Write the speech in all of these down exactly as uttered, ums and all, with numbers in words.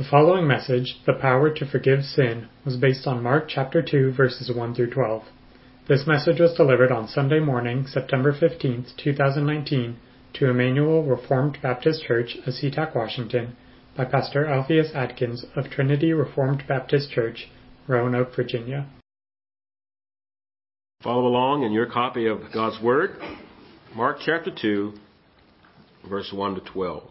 The following message, The Power to Forgive Sin, was based on Mark chapter two, verses one through twelve. This message was delivered on Sunday morning, September fifteenth, two thousand nineteen, to Emmanuel Reformed Baptist Church of SeaTac, Washington, by Pastor Alpheus Atkins of Trinity Reformed Baptist Church, Roanoke, Virginia. Follow along in your copy of God's Word, Mark chapter two, verse one to twelve.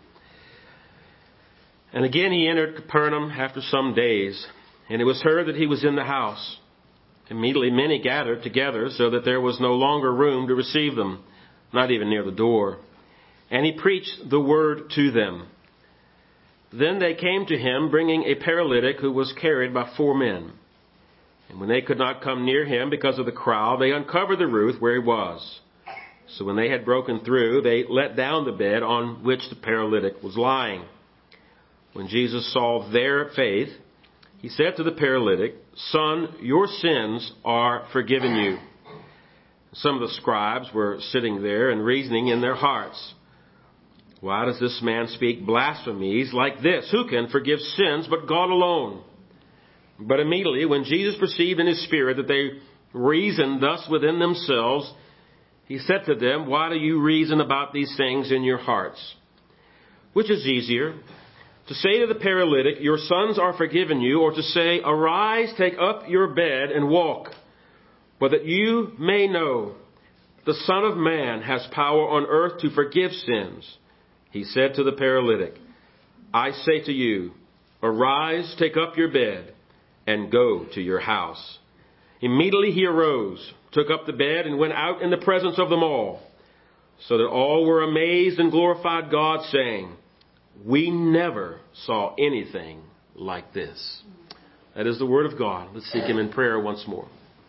And again he entered Capernaum after some days, and it was heard that he was in the house. Immediately many gathered together, so that there was no longer room to receive them, not even near the door. And he preached the word to them. Then they came to him, bringing a paralytic who was carried by four men. And when they could not come near him because of the crowd, they uncovered the roof where he was. So when they had broken through, they let down the bed on which the paralytic was lying. When Jesus saw their faith, he said to the paralytic, "Son, your sins are forgiven you." Some of the scribes were sitting there and reasoning in their hearts, "Why does this man speak blasphemies like this? Who can forgive sins but God alone?" But immediately when Jesus perceived in his spirit that they reasoned thus within themselves, he said to them, "Why do you reason about these things in your hearts? Which is easier, to say to the paralytic, 'Your sins are forgiven you,' or to say, 'Arise, take up your bed and walk'? But that you may know the Son of Man has power on earth to forgive sins." He said to the paralytic, "I say to you, arise, take up your bed, and go to your house." Immediately he arose, took up the bed, and went out in the presence of them all, so that all were amazed and glorified God, saying, "We never saw anything like this." That is the word of God. Let's seek him in prayer once more.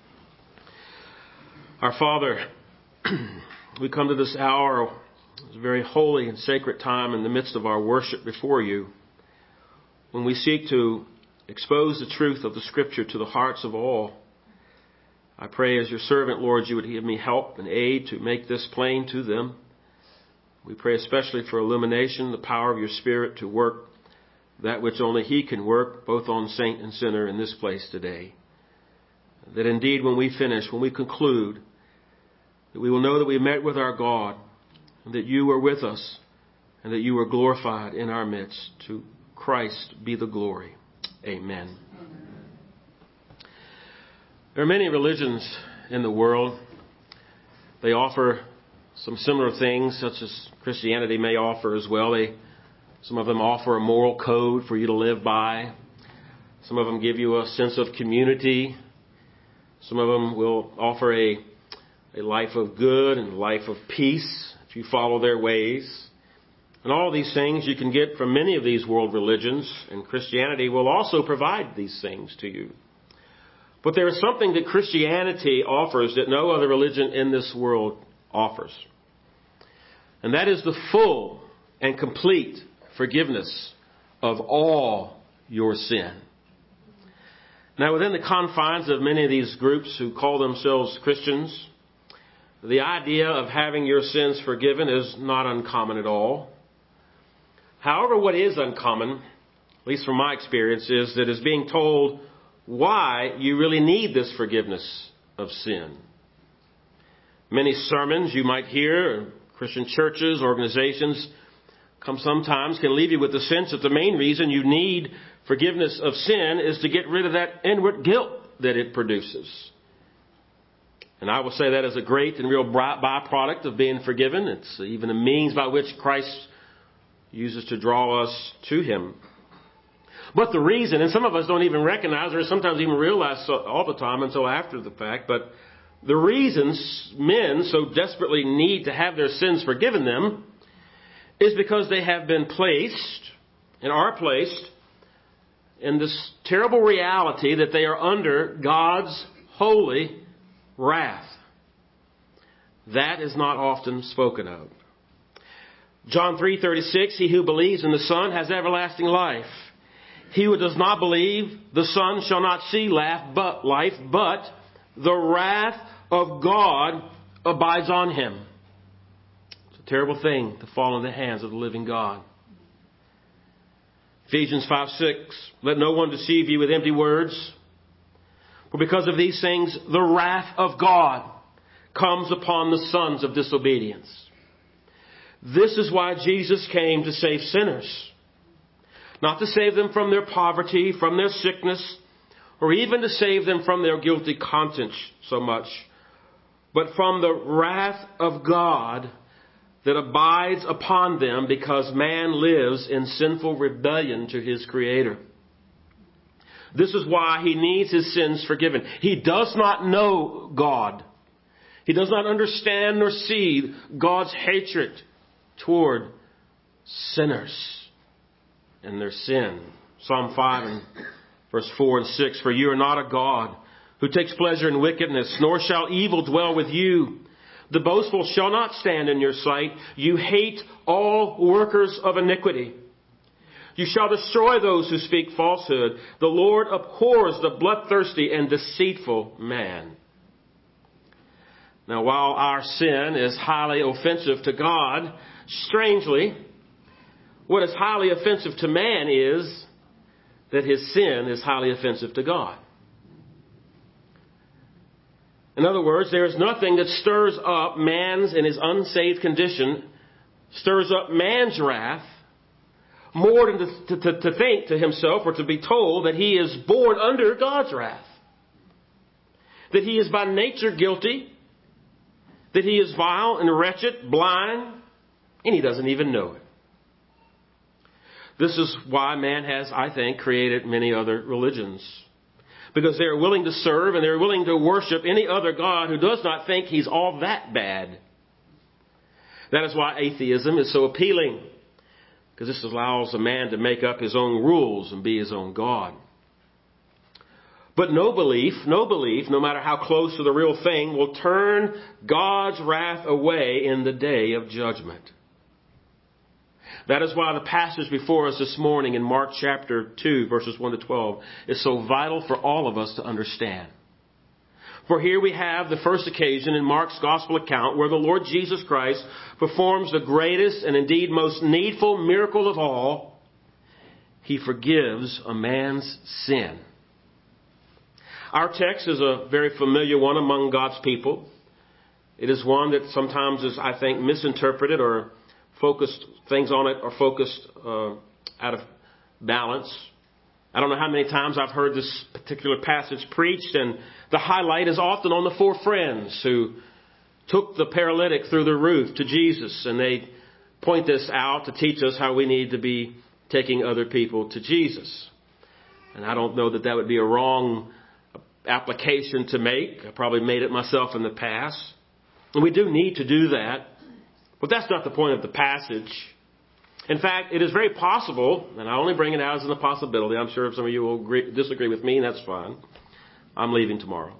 Our Father, we come to this hour, it's a very holy and sacred time in the midst of our worship before you, when we seek to expose the truth of the Scripture to the hearts of all. I pray as your servant, Lord, you would give me help and aid to make this plain to them. We pray especially for illumination, the power of your Spirit to work that which only he can work, both on saint and sinner in this place today. That indeed when we finish, when we conclude, that we will know that we met with our God, and that you were with us, and that you were glorified in our midst. To Christ be the glory. Amen. There are many religions in the world. They offer some similar things, such as Christianity may offer as well. They, some of them offer a moral code for you to live by. Some of them give you a sense of community. Some of them will offer a, a life of good and a life of peace if you follow their ways. And all of these things you can get from many of these world religions, and Christianity will also provide these things to you. But there is something that Christianity offers that no other religion in this world offers. And that is the full and complete forgiveness of all your sin. Now, within the confines of many of these groups who call themselves Christians, the idea of having your sins forgiven is not uncommon at all. However, what is uncommon, at least from my experience, is that is being told why you really need this forgiveness of sin. Many sermons you might hear, Christian churches, organizations, come sometimes can leave you with the sense that the main reason you need forgiveness of sin is to get rid of that inward guilt that it produces. And I will say that is a great and real byproduct of being forgiven. It's even a means by which Christ uses to draw us to him. But the reason, and some of us don't even recognize or sometimes even realize all the time until after the fact, but the reasons men so desperately need to have their sins forgiven them is because they have been placed and are placed in this terrible reality that they are under God's holy wrath. That is not often spoken of. John three thirty-six, he who believes in the Son has everlasting life. He who does not believe the Son shall not see life, but life, but the wrath of God abides on him. It's a terrible thing to fall in the hands of the living God. Ephesians five six, let no one deceive you with empty words. For because of these things, the wrath of God comes upon the sons of disobedience. This is why Jesus came to save sinners. Not to save them from their poverty, from their sickness, or even to save them from their guilty conscience so much, but from the wrath of God that abides upon them because man lives in sinful rebellion to his Creator. This is why he needs his sins forgiven. He does not know God. He does not understand nor see God's hatred toward sinners and their sin. Psalm five and verse four and six, for you are not a God who takes pleasure in wickedness, nor shall evil dwell with you. The boastful shall not stand in your sight. You hate all workers of iniquity. You shall destroy those who speak falsehood. The Lord abhors the bloodthirsty and deceitful man. Now, while our sin is highly offensive to God, strangely, what is highly offensive to man is that his sin is highly offensive to God. In other words, there is nothing that stirs up man's, in his unsaved condition, stirs up man's wrath more than to, to, to think to himself or to be told that he is born under God's wrath. That he is by nature guilty. That he is vile and wretched, blind, and he doesn't even know it. This is why man has, I think, created many other religions. Because they are willing to serve and they're willing to worship any other God who does not think he's all that bad. That is why atheism is so appealing. Because this allows a man to make up his own rules and be his own God. But no belief, no belief, no matter how close to the real thing, will turn God's wrath away in the day of judgment. That is why the passage before us this morning in Mark chapter two, verses one to twelve, is so vital for all of us to understand. For here we have the first occasion in Mark's gospel account where the Lord Jesus Christ performs the greatest and indeed most needful miracle of all. He forgives a man's sin. Our text is a very familiar one among God's people. It is one that sometimes is, I think, misinterpreted or focused, things on it are focused uh, out of balance. I don't know how many times I've heard this particular passage preached, and the highlight is often on the four friends who took the paralytic through the roof to Jesus, and they point this out to teach us how we need to be taking other people to Jesus. And I don't know that that would be a wrong application to make. I probably made it myself in the past. And we do need to do that. But that's not the point of the passage. In fact, it is very possible, and I only bring it out as a possibility. I'm sure some of you will agree, disagree with me, and that's fine. I'm leaving tomorrow.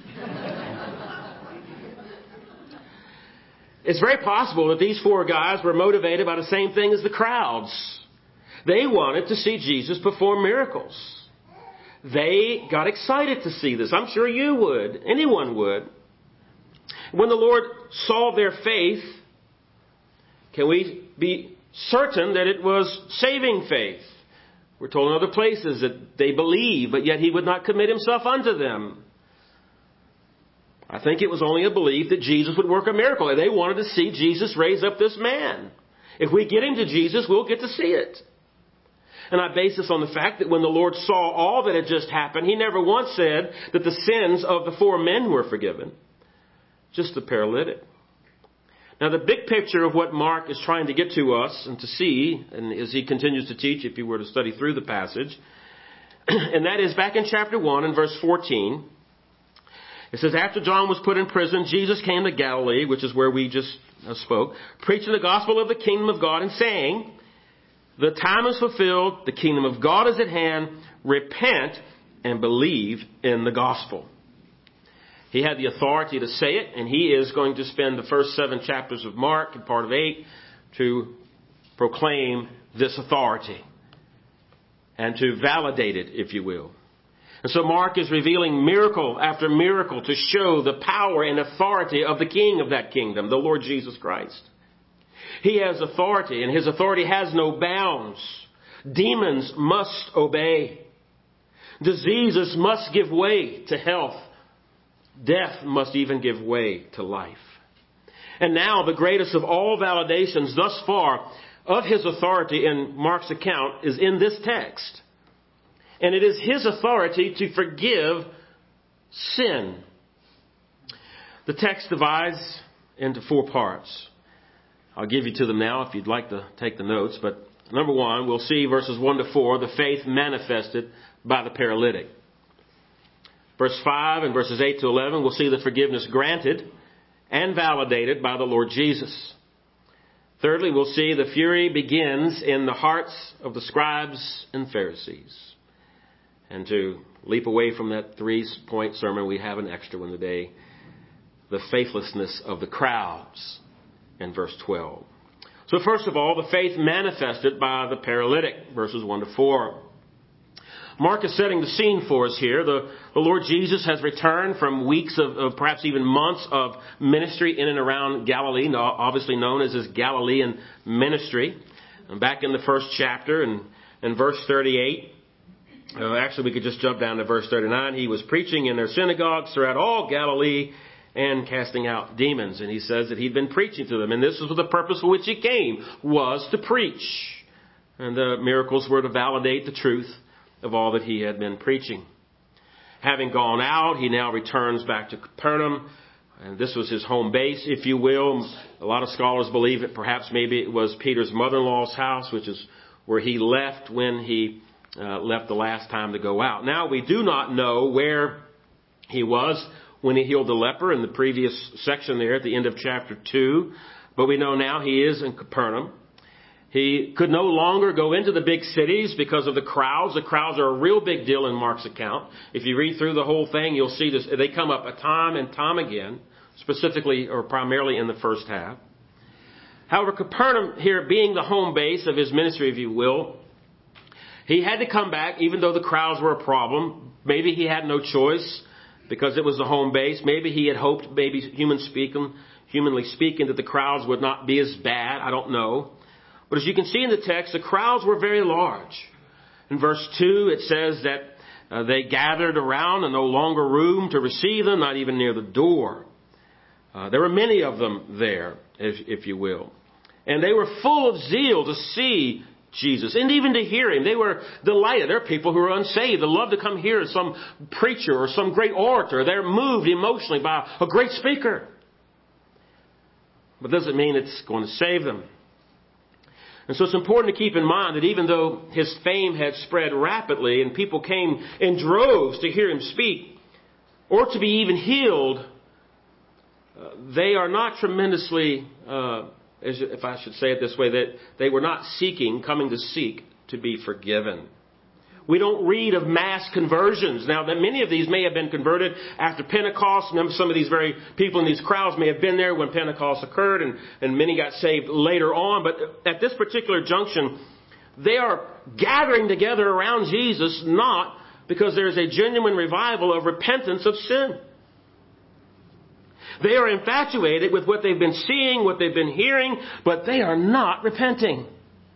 It's very possible that these four guys were motivated by the same thing as the crowds. They wanted to see Jesus perform miracles. They got excited to see this. I'm sure you would. Anyone would. When the Lord saw their faith, can we be certain that it was saving faith? We're told in other places that they believe, but yet he would not commit himself unto them. I think it was only a belief that Jesus would work a miracle. And they wanted to see Jesus raise up this man. If we get him to Jesus, we'll get to see it. And I base this on the fact that when the Lord saw all that had just happened, he never once said that the sins of the four men were forgiven. Just the paralytic. Now, the big picture of what Mark is trying to get to us and to see, and as he continues to teach, if you were to study through the passage, and that is back in chapter one and verse fourteen. It says, after John was put in prison, Jesus came to Galilee, which is where we just spoke, preaching the gospel of the kingdom of God and saying, the time is fulfilled, the kingdom of God is at hand, repent and believe in the gospel. He had the authority to say it, and he is going to spend the first seven chapters of Mark and part of eight to proclaim this authority and to validate it, if you will. And so Mark is revealing miracle after miracle to show the power and authority of the king of that kingdom, the Lord Jesus Christ. He has authority, and his authority has no bounds. Demons must obey. Diseases must give way to health. Death must even give way to life. And now the greatest of all validations thus far of his authority in Mark's account is in this text. And it is his authority to forgive sin. The text divides into four parts. I'll give you to them now if you'd like to take the notes. But number one, we'll see verses one to four, the faith manifested by the paralytic. Verse five and verses eight to eleven, we'll see the forgiveness granted and validated by the Lord Jesus. Thirdly, we'll see the fury begins in the hearts of the scribes and Pharisees. And to leap away from that three-point sermon, we have an extra one today. The faithlessness of the crowds in verse twelve. So first of all, the faith manifested by the paralytic, verses one to four. Mark is setting the scene for us here. The, the Lord Jesus has returned from weeks of, of perhaps even months of ministry in and around Galilee, obviously known as his Galilean ministry. And back in the first chapter and, and verse thirty-eight, uh, actually we could just jump down to verse thirty-nine. He was preaching in their synagogues throughout all Galilee and casting out demons. And he says that he'd been preaching to them. And this was the purpose for which he came, was to preach. And the miracles were to validate the truth of all that he had been preaching. Having gone out, he now returns back to Capernaum. And this was his home base, if you will. A lot of scholars believe that perhaps maybe it was Peter's mother-in-law's house, which is where he left when he uh, left the last time to go out. Now, we do not know where he was when he healed the leper in the previous section there at the end of chapter two. But we know now he is in Capernaum. He could no longer go into the big cities because of the crowds. The crowds are a real big deal in Mark's account. If you read through the whole thing, you'll see this. They come up a time and time again, specifically or primarily in the first half. However, Capernaum here being the home base of his ministry, if you will, he had to come back even though the crowds were a problem. Maybe he had no choice because it was the home base. Maybe he had hoped, maybe human speaking, humanly speaking, that the crowds would not be as bad. I don't know. But as you can see in the text, the crowds were very large. In verse two, it says that uh, they gathered around and no longer room to receive them, not even near the door. Uh, there were many of them there, if, if you will. And they were full of zeal to see Jesus and even to hear him. They were delighted. There are people who are unsaved that love to come hear some preacher or some great orator. They're moved emotionally by a great speaker. But doesn't mean it's going to save them. And so it's important to keep in mind that even though his fame had spread rapidly and people came in droves to hear him speak or to be even healed, uh, they are not tremendously, uh, as if I should say it this way, that they were not seeking, coming to seek to be forgiven. We don't read of mass conversions. Now, that many of these may have been converted after Pentecost. Some of these very people in these crowds may have been there when Pentecost occurred, and, and many got saved later on. But at this particular junction, they are gathering together around Jesus, not because there is a genuine revival of repentance of sin. They are infatuated with what they've been seeing, what they've been hearing, but they are not repenting.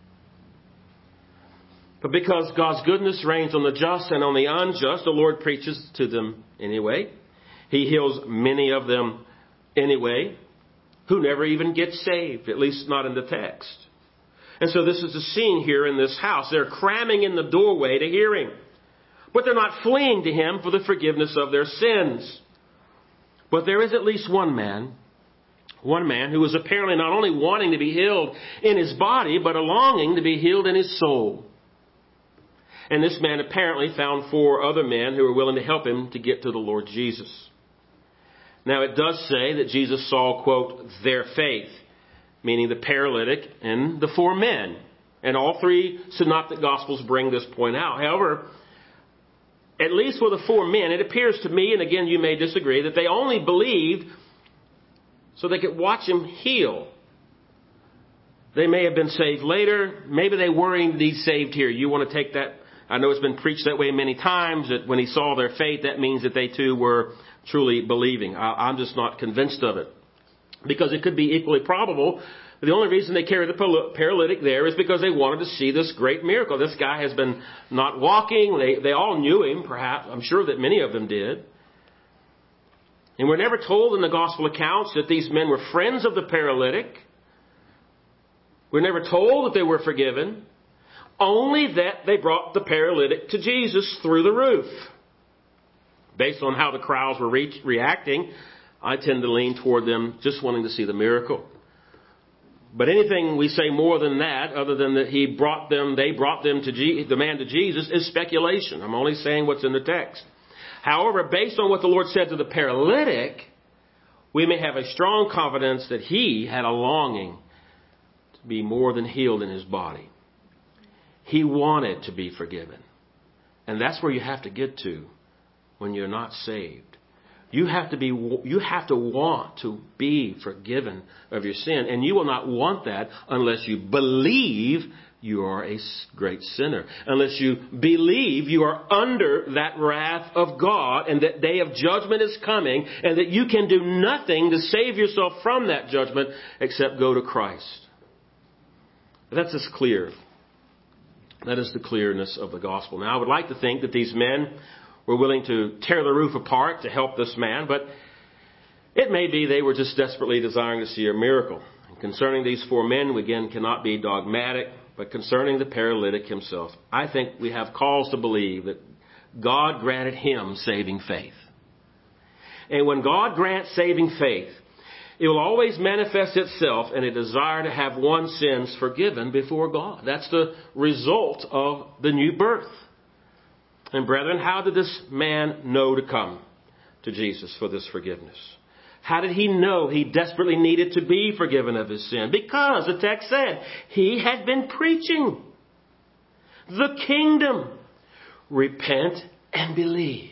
But because God's goodness reigns on the just and on the unjust, the Lord preaches to them anyway. He heals many of them anyway, who never even get saved, at least not in the text. And so this is the scene here in this house. They're cramming in the doorway to hear him. But they're not fleeing to him for the forgiveness of their sins. But there is at least one man, one man who is apparently not only wanting to be healed in his body, but a longing to be healed in his soul. And this man apparently found four other men who were willing to help him to get to the Lord Jesus. Now, it does say that Jesus saw, quote, their faith, meaning the paralytic and the four men. And all three synoptic gospels bring this point out. However, at least for the four men, it appears to me, and again, you may disagree, that they only believed so they could watch him heal. They may have been saved later. Maybe they were indeed saved here. You want to take that? I know it's been preached that way many times, that when he saw their faith, that means that they too were truly believing. I'm just not convinced of it. Because it could be equally probable The only reason they carried the paralytic there is because they wanted to see this great miracle. This guy has been not walking. They, they all knew him, perhaps. I'm sure that many of them did. And we're never told in the gospel accounts that these men were friends of the paralytic. We're never told that they were forgiven. Only that they brought the paralytic to Jesus through the roof. Based on how the crowds were re- reacting, I tend to lean toward them just wanting to see the miracle. But anything we say more than that, other than that he brought them, they brought them to Je- the man to Jesus, is speculation. I'm only saying what's in the text. However, based on what the Lord said to the paralytic, we may have a strong confidence that he had a longing to be more than healed in his body. He wanted to be forgiven. And that's where you have to get to when you're not saved. You have to be, you have to want to be forgiven of your sin. And you will not want that unless you believe you are a great sinner. Unless you believe you are under that wrath of God and that day of judgment is coming and that you can do nothing to save yourself from that judgment except go to Christ. That's as clear. That is the clearness of the gospel. Now, I would like to think that these men were willing to tear the roof apart to help this man, but it may be they were just desperately desiring to see a miracle. And concerning these four men, we again cannot be dogmatic, but concerning the paralytic himself, I think we have cause to believe that God granted him saving faith. And when God grants saving faith, it will always manifest itself in a desire to have one's sins forgiven before God. That's the result of the new birth. And brethren, how did this man know to come to Jesus for this forgiveness? How did he know he desperately needed to be forgiven of his sin? Because the text said he had been preaching the kingdom. Repent and believe.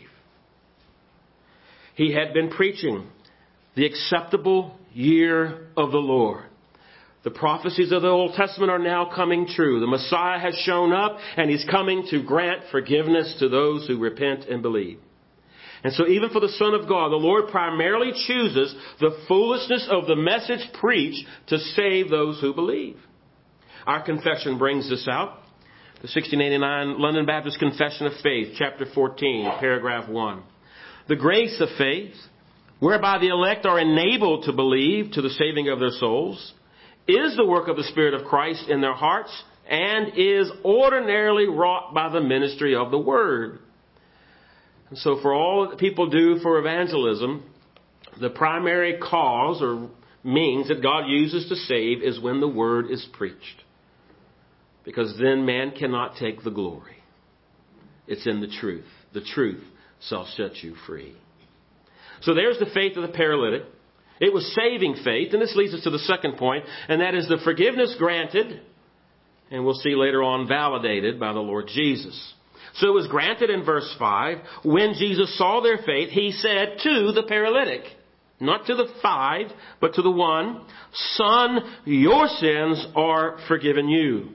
He had been preaching the acceptable year of the Lord. The prophecies of the Old Testament are now coming true. The Messiah has shown up and he's coming to grant forgiveness to those who repent and believe. And so even for the Son of God, the Lord primarily chooses the foolishness of the message preached to save those who believe. Our confession brings this out. The sixteen eighty-nine London Baptist Confession of Faith, chapter fourteen, paragraph one. The grace of faith, whereby the elect are enabled to believe to the saving of their souls, is the work of the Spirit of Christ in their hearts and is ordinarily wrought by the ministry of the Word. And so for all that people do for evangelism, the primary cause or means that God uses to save is when the Word is preached. Because then man cannot take the glory. It's in the truth. The truth shall set you free. So there's the faith of the paralytic. It was saving faith, and this leads us to the second point, and that is the forgiveness granted, and we'll see later on validated by the Lord Jesus. So it was granted in verse five. When Jesus saw their faith, he said to the paralytic, not to the five, but to the one, Son, your sins are forgiven you.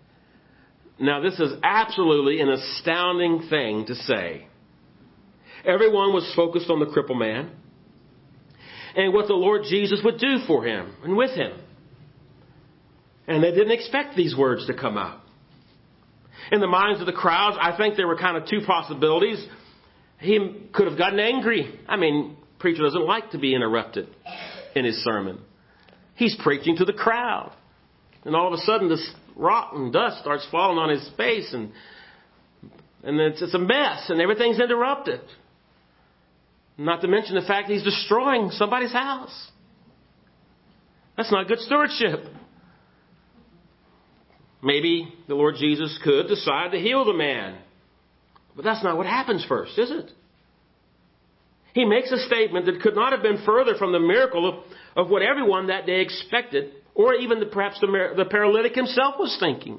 Now this is absolutely an astounding thing to say. Everyone was focused on the crippled man and what the Lord Jesus would do for him and with him. And they didn't expect these words to come out. In the minds of the crowds, I think there were kind of two possibilities. He could have gotten angry. I mean, preacher doesn't like to be interrupted in his sermon. He's preaching to the crowd. And all of a sudden, this rock and dust starts falling on his face, and and it's, it's a mess, and everything's interrupted. Not to mention the fact he's destroying somebody's house. That's not good stewardship. Maybe the Lord Jesus could decide to heal the man. But that's not what happens first, is it? He makes a statement that could not have been further from the miracle of, of what everyone that day expected, or even the, perhaps the, the paralytic himself was thinking.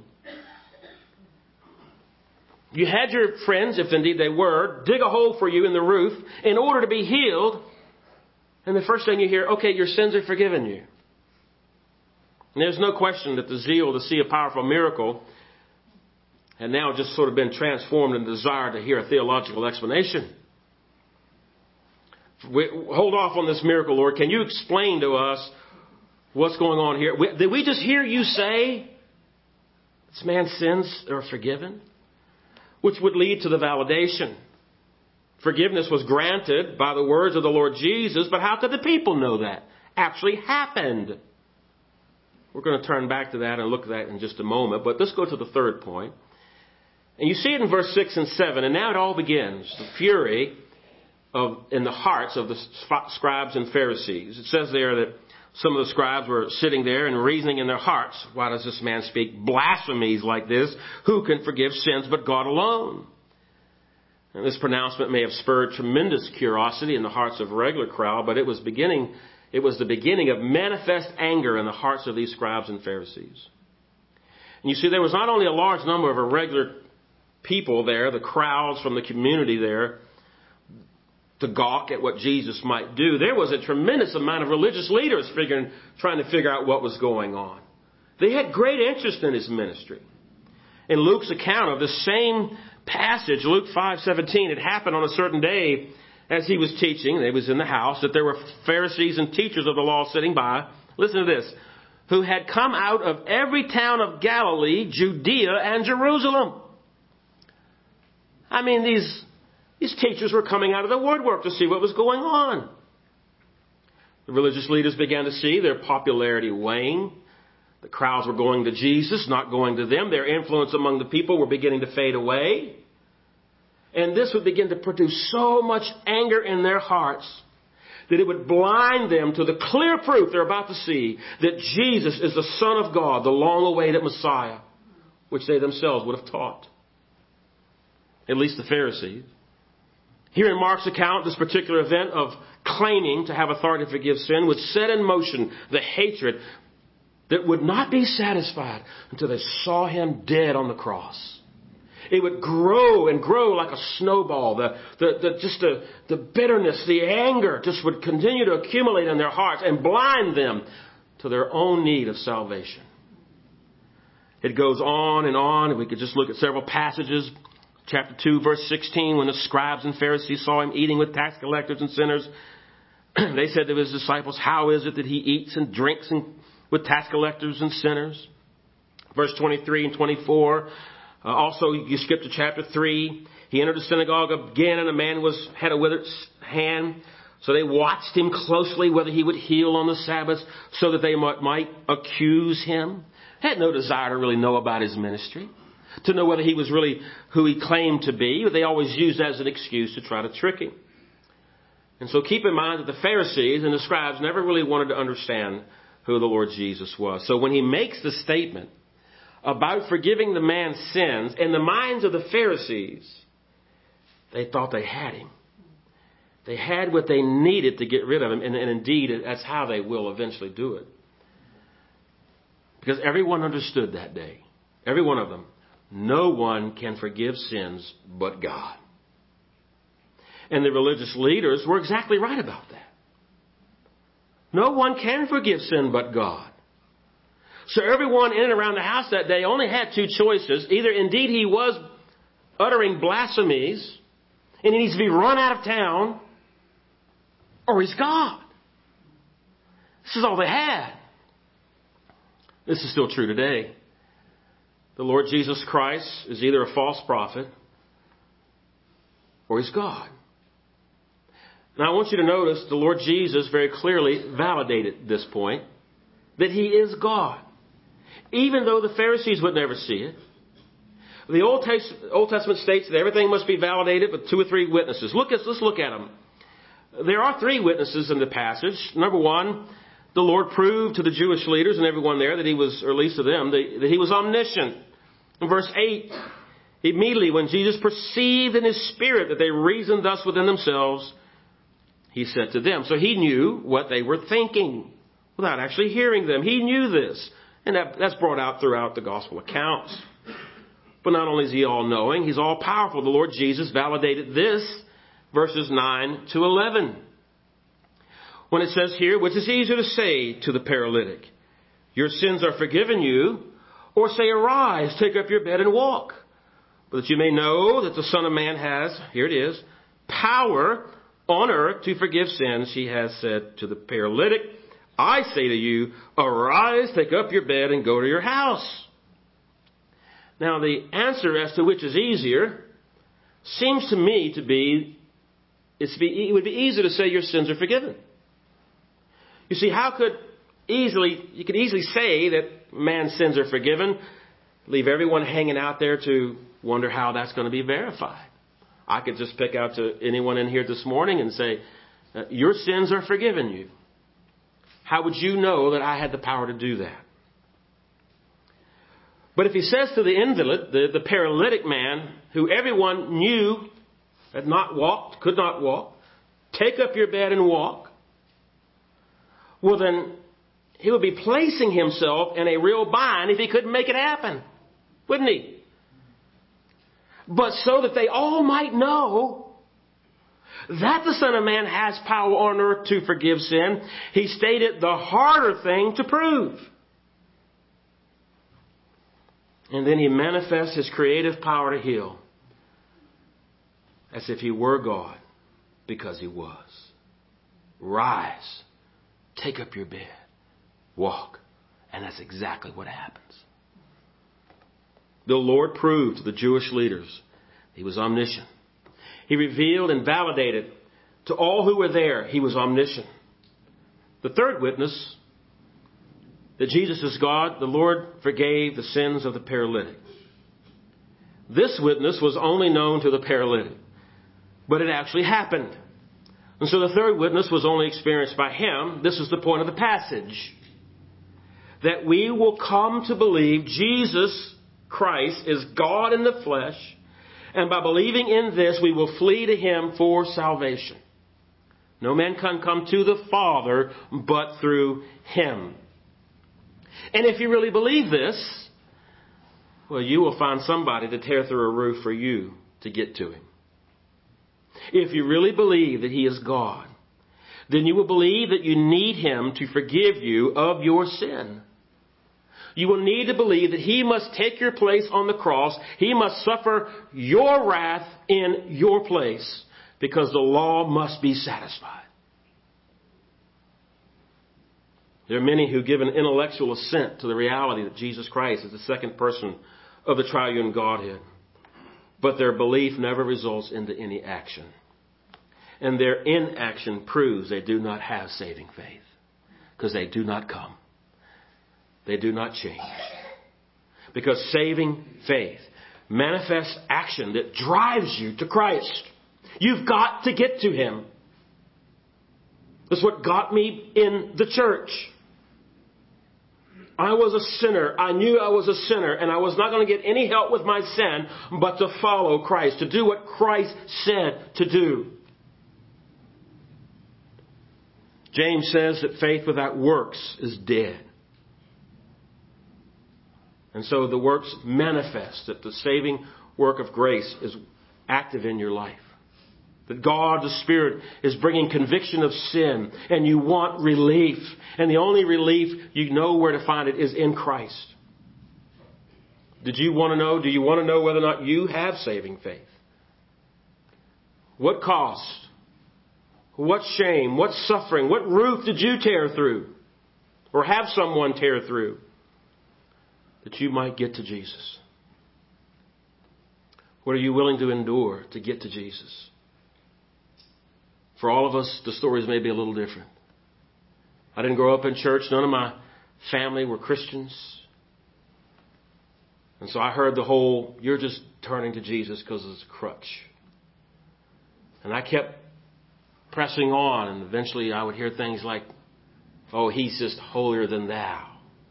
You had your friends, if indeed they were, dig a hole for you in the roof in order to be healed. And the first thing you hear, okay, your sins are forgiven you. And there's no question that the zeal to see a powerful miracle had now just sort of been transformed in the desire to hear a theological explanation. We, hold off on this miracle, Lord. Can you explain to us What's going on here? We, did we just hear you say this man's sins are forgiven? Which would lead to the validation. Forgiveness was granted by the words of the Lord Jesus, but how could the people know that actually happened? We're going to turn back to that and look at that in just a moment, but let's go to the third point. And you see it in verse six and seven, and now it all begins. The fury of in the hearts of the scribes and Pharisees. It says there that some of the scribes were sitting there and reasoning in their hearts, why does this man speak blasphemies like this? Who can forgive sins but God alone? And this pronouncement may have spurred tremendous curiosity in the hearts of a regular crowd, but it was beginning, it was the beginning of manifest anger in the hearts of these scribes and Pharisees. And you see, there was not only a large number of irregular people there, the crowds from the community there, to gawk at what Jesus might do. There was a tremendous amount of religious leaders figuring, trying to figure out what was going on. They had great interest in his ministry. In Luke's account of the same passage, Luke five seventeen, it happened on a certain day as he was teaching, he was in the house, that there were Pharisees and teachers of the law sitting by, listen to this, who had come out of every town of Galilee, Judea, and Jerusalem. I mean, these These teachers were coming out of the woodwork to see what was going on. The religious leaders began to see their popularity wane. The crowds were going to Jesus, not going to them. Their influence among the people were beginning to fade away. And this would begin to produce so much anger in their hearts that it would blind them to the clear proof they're about to see that Jesus is the Son of God, the long-awaited Messiah, which they themselves would have taught. At least the Pharisees. Here in Mark's account, this particular event of claiming to have authority to forgive sin would set in motion the hatred that would not be satisfied until they saw him dead on the cross. It would grow and grow like a snowball. The, the, the, just the, the bitterness, the anger just would continue to accumulate in their hearts and blind them to their own need of salvation. It goes on and on, and we could just look at several passages. Chapter two, verse sixteen, when the scribes and Pharisees saw him eating with tax collectors and sinners, they said to his disciples, how is it that he eats and drinks and, with tax collectors and sinners? Verse twenty-three and twenty-four, uh, also you skip to chapter three. He entered the synagogue again, and a man was had a withered hand. So they watched him closely whether he would heal on the Sabbath so that they might, might accuse him. They had no desire to really know about his ministry, to know whether he was really who he claimed to be. They always used that as an excuse to try to trick him. And so keep in mind that the Pharisees and the scribes never really wanted to understand who the Lord Jesus was. So when he makes the statement about forgiving the man's sins, in the minds of the Pharisees, they thought they had him. They had what they needed to get rid of him. And, and indeed, that's how they will eventually do it. Because everyone understood that day. Every one of them. No one can forgive sins but God. And the religious leaders were exactly right about that. No one can forgive sin but God. So everyone in and around the house that day only had two choices. Either indeed he was uttering blasphemies and he needs to be run out of town, or he's God. This is all they had. This is still true today. The Lord Jesus Christ is either a false prophet or he's God. Now I want you to notice the Lord Jesus very clearly validated this point, that he is God. Even though the Pharisees would never see it. The Old, Tes- Old Testament states that everything must be validated with two or three witnesses. Look at, let's look at them. There are three witnesses in the passage. Number one, the Lord proved to the Jewish leaders and everyone there that he was, or at least to them, that he was omniscient. In verse eight, immediately when Jesus perceived in his spirit that they reasoned thus within themselves, he said to them. So he knew what they were thinking without actually hearing them. He knew this. And that, that's brought out throughout the gospel accounts. But not only is he all-knowing, he's all-powerful. The Lord Jesus validated this, verses nine to eleven. When it says here, which is easier to say to the paralytic, your sins are forgiven you, or say, arise, take up your bed and walk. But that you may know that the Son of Man has, here it is, power on earth to forgive sins, he has said to the paralytic, I say to you, arise, take up your bed, and go to your house. Now, the answer as to which is easier seems to me to be, it's be, it would be easier to say your sins are forgiven. You see, how could easily, you could easily say that man's sins are forgiven, leave everyone hanging out there to wonder how that's going to be verified. I could just pick out to anyone in here this morning and say, your sins are forgiven you. How would you know that I had the power to do that? But if he says to the invalid, the, the paralytic man, who everyone knew had not walked, could not walk, take up your bed and walk, well then, he would be placing himself in a real bind if he couldn't make it happen. Wouldn't he? But so that they all might know that the Son of Man has power on earth to forgive sin, he stated the harder thing to prove. And then he manifests his creative power to heal as if he were God, because he was. Rise, take up your bed, walk. And that's exactly what happens. The Lord proved to the Jewish leaders he was omniscient. He revealed and validated to all who were there he was omniscient. The third witness, that Jesus is God, the Lord forgave the sins of the paralytic. This witness was only known to the paralytic, but it actually happened. And so the third witness was only experienced by him. This is the point of the passage. That we will come to believe Jesus Christ is God in the flesh, and by believing in this, we will flee to him for salvation. No man can come to the Father but through him. And if you really believe this, well, you will find somebody to tear through a roof for you to get to him. If you really believe that he is God, then you will believe that you need him to forgive you of your sin. You will need to believe that he must take your place on the cross. He must suffer your wrath in your place, because the law must be satisfied. There are many who give an intellectual assent to the reality that Jesus Christ is the second person of the triune Godhead. But their belief never results into any action. And their inaction proves they do not have saving faith, because they do not come. They do not change. Because saving faith manifests action that drives you to Christ. You've got to get to him. That's what got me in the church. I was a sinner. I knew I was a sinner, and I was not going to get any help with my sin but to follow Christ, to do what Christ said to do. James says that faith without works is dead. And so the works manifest that the saving work of grace is active in your life. That God, the Spirit, is bringing conviction of sin, and you want relief. And the only relief you know where to find it is in Christ. Did you want to know? Do you want to know whether or not you have saving faith? What cost? What shame? What suffering? What roof did you tear through? Or have someone tear through? That you might get to Jesus. What are you willing to endure to get to Jesus? For all of us, the stories may be a little different. I didn't grow up in church. None of my family were Christians. And so I heard the whole, you're just turning to Jesus because it's a crutch. And I kept pressing on, and eventually I would hear things like, oh, he's just holier than thou.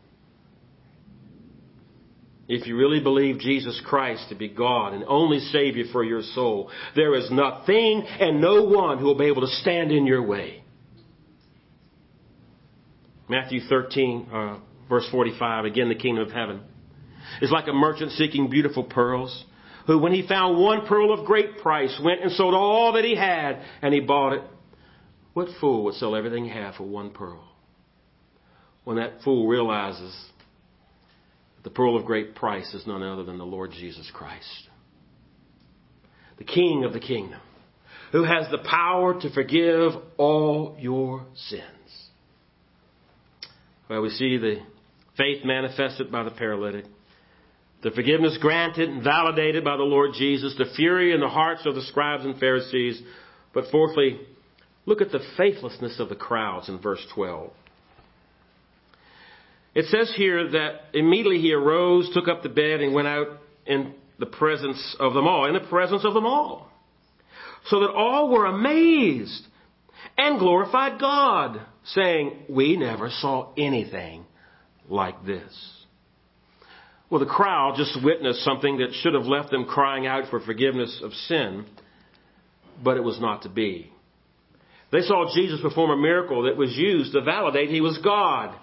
If you really believe Jesus Christ to be God and only Savior for your soul, there is nothing and no one who will be able to stand in your way. Matthew thirteen, uh, verse forty-five, again, the kingdom of heaven is like a merchant seeking beautiful pearls, who, when he found one pearl of great price, went and sold all that he had, and he bought it. What fool would sell everything he had for one pearl? When that fool realizes the pearl of great price is none other than the Lord Jesus Christ, the King of the kingdom, who has the power to forgive all your sins. Well, we see the faith manifested by the paralytic, the forgiveness granted and validated by the Lord Jesus, the fury in the hearts of the scribes and Pharisees. But fourthly, look at the faithlessness of the crowds in verse twelve. It says here that immediately he arose, took up the bed, and went out in the presence of them all. In the presence of them all. So that all were amazed and glorified God, saying, "We never saw anything like this." Well, the crowd just witnessed something that should have left them crying out for forgiveness of sin, but it was not to be. They saw Jesus perform a miracle that was used to validate he was God,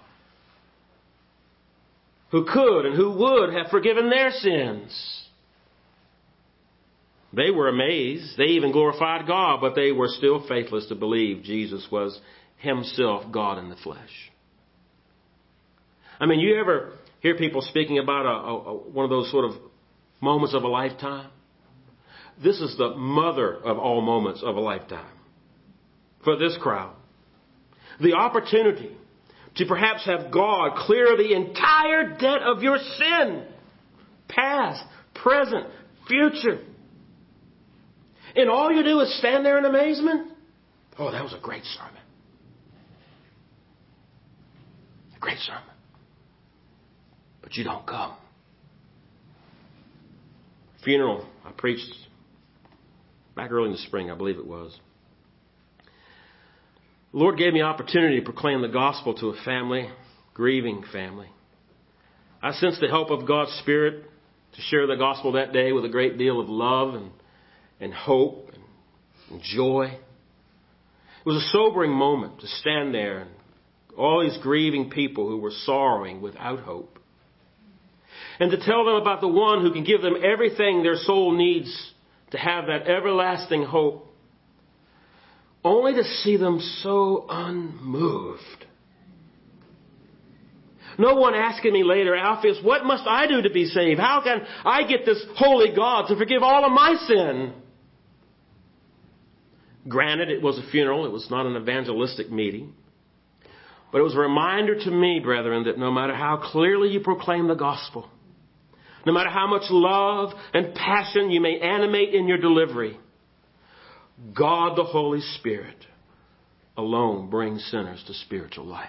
who could and who would have forgiven their sins. They were amazed. They even glorified God, but they were still faithless to believe Jesus was himself God in the flesh. I mean, you ever hear people speaking about a, a, one of those sort of moments of a lifetime? This is the mother of all moments of a lifetime for this crowd. The opportunity to perhaps have God clear the entire debt of your sin, past, present, future. And all you do is stand there in amazement? Oh, that was a great sermon. A great sermon. But you don't come. Funeral I preached back early in the spring, I believe it was. The Lord gave me opportunity to proclaim the gospel to a family, grieving family. I sensed the help of God's Spirit to share the gospel that day with a great deal of love and, and hope and, and joy. It was a sobering moment to stand there and all these grieving people who were sorrowing without hope. And to tell them about the one who can give them everything their soul needs to have that everlasting hope, only to see them so unmoved. No one asking me later, Alpheus, what must I do to be saved? How can I get this holy God to forgive all of my sin? Granted, it was a funeral. It was not an evangelistic meeting. But it was a reminder to me, brethren, that no matter how clearly you proclaim the gospel, no matter how much love and passion you may animate in your delivery, God the Holy Spirit alone brings sinners to spiritual life.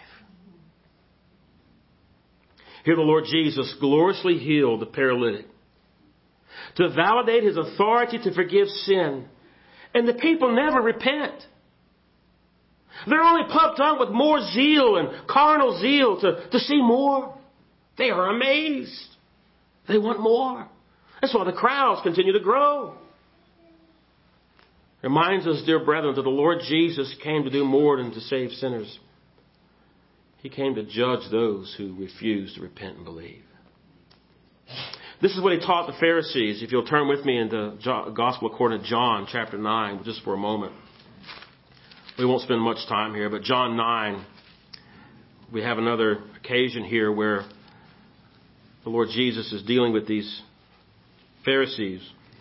Here the Lord Jesus gloriously healed the paralytic to validate his authority to forgive sin. And the people never repent. They're only pumped up with more zeal and carnal zeal to, to see more. They are amazed. They want more. That's why the crowds continue to grow. Reminds us, dear brethren, that the Lord Jesus came to do more than to save sinners. He came to judge those who refuse to repent and believe. This is what he taught the Pharisees. If you'll turn with me into Gospel according to John chapter nine, just for a moment. We won't spend much time here, but John nine, we have another occasion here where the Lord Jesus is dealing with these Pharisees.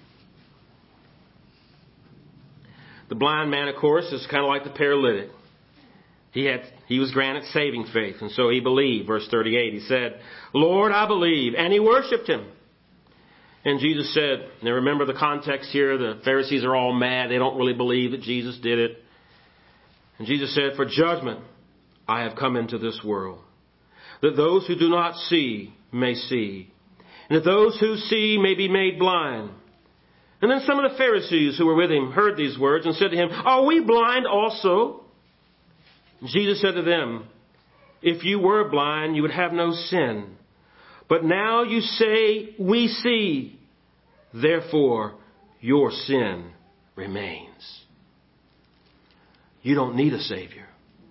The blind man, of course, is kind of like the paralytic. He had, he was granted saving faith, and so he believed. Verse thirty-eight, he said, "Lord, I believe." And he worshipped him. And Jesus said, now remember the context here, the Pharisees are all mad. They don't really believe that Jesus did it. And Jesus said, "For judgment I have come into this world, that those who do not see may see, and that those who see may be made blind." And then some of the Pharisees who were with him heard these words and said to him, "Are we blind also?" And Jesus said to them, "If you were blind, you would have no sin. But now you say, 'We see.' Therefore, your sin remains." You don't need a Savior.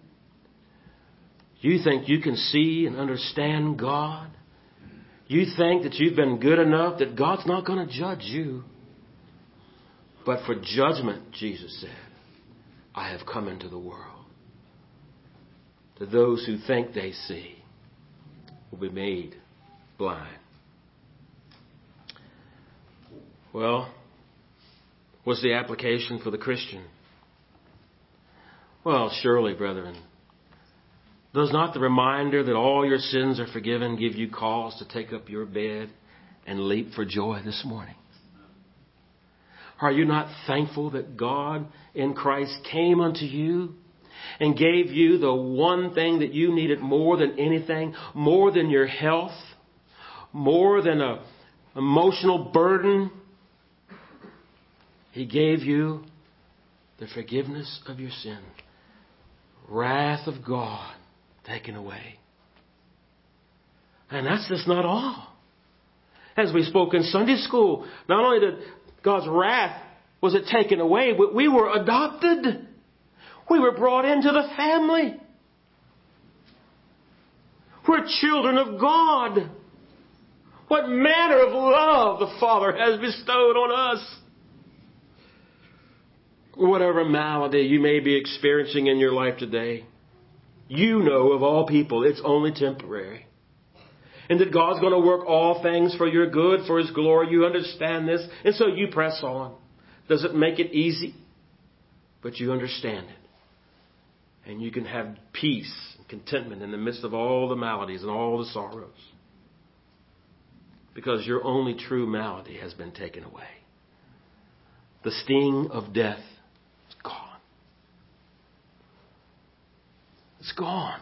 You think you can see and understand God? You think that you've been good enough that God's not going to judge you? But for judgment, Jesus said, I have come into the world. To those who think they see will be made blind. Well, what's the application for the Christian? Well, surely, brethren, Does not the reminder that all your sins are forgiven give you cause to take up your bed and leap for joy this morning? Are you not thankful that God in Christ came unto you and gave you the one thing that you needed more than anything, more than your health, more than an emotional burden? He gave you the forgiveness of your sin, wrath of God taken away. And that's just not all. As we spoke in Sunday school, not only did God's wrath was it taken away, but we were adopted. We were brought into the family. We're children of God. What manner of love the Father has bestowed on us. Whatever malady you may be experiencing in your life today, you know of all people it's only temporary. And that God's going to work all things for your good, for His glory. You understand this. And so you press on. Does it make it easy? But you understand it. And you can have peace and contentment in the midst of all the maladies and all the sorrows. Because your only true malady has been taken away. The sting of death is gone. It's gone.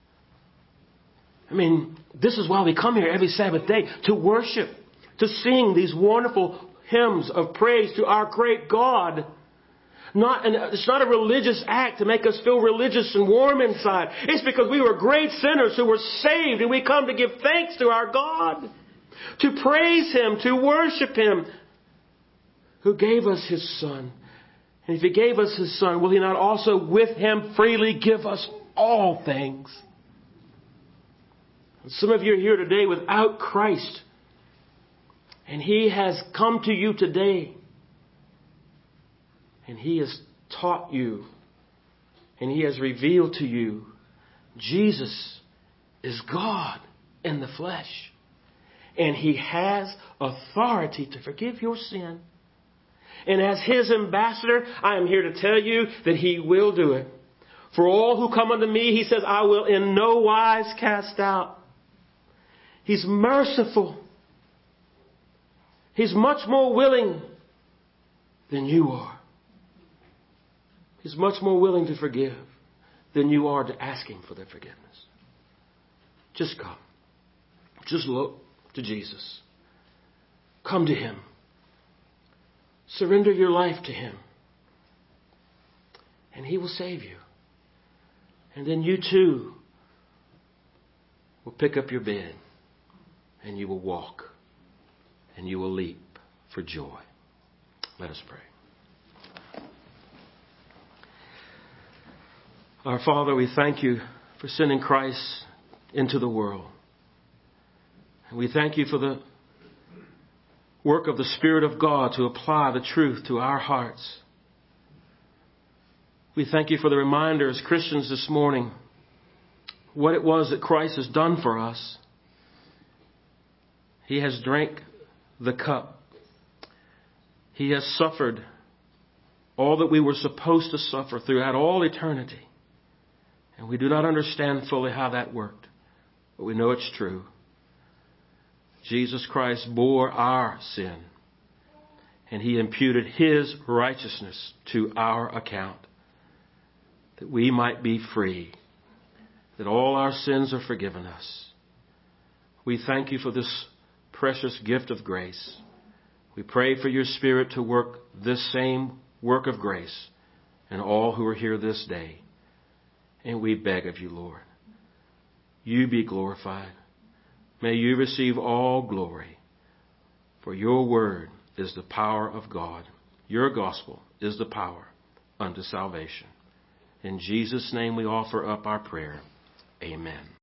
I mean, this is why we come here every Sabbath day, to worship, to sing these wonderful hymns of praise to our great God. Not an, it's not a religious act to make us feel religious and warm inside. It's because we were great sinners who were saved, and we come to give thanks to our God, to praise Him, to worship Him, who gave us His Son. And if He gave us His Son, will He not also with Him freely give us all things? Some of you are here today without Christ. And He has come to you today. And He has taught you. And He has revealed to you Jesus is God in the flesh. And He has authority to forgive your sin. And as His ambassador, I am here to tell you that He will do it. For all who come unto me, He says, I will in no wise cast out. He's merciful. He's much more willing than you are. He's much more willing to forgive than you are to ask Him for that forgiveness. Just come. Just look to Jesus. Come to Him. Surrender your life to Him. And He will save you. And then you too will pick up your bed. And you will walk. And you will leap for joy. Let us pray. Our Father, we thank You for sending Christ into the world. And we thank You for the work of the Spirit of God to apply the truth to our hearts. We thank You for the reminder as Christians this morning what it was that Christ has done for us. He has drank the cup. He has suffered all that we were supposed to suffer throughout all eternity. And we do not understand fully how that worked, but we know it's true. Jesus Christ bore our sin, and He imputed His righteousness to our account, that we might be free, that all our sins are forgiven us. We thank You for this precious gift of grace. We pray for Your Spirit to work this same work of grace in all who are here this day. And we beg of You, Lord, You be glorified. May You receive all glory. For Your word is the power of God. Your gospel is the power unto salvation. In Jesus' name we offer up our prayer. Amen.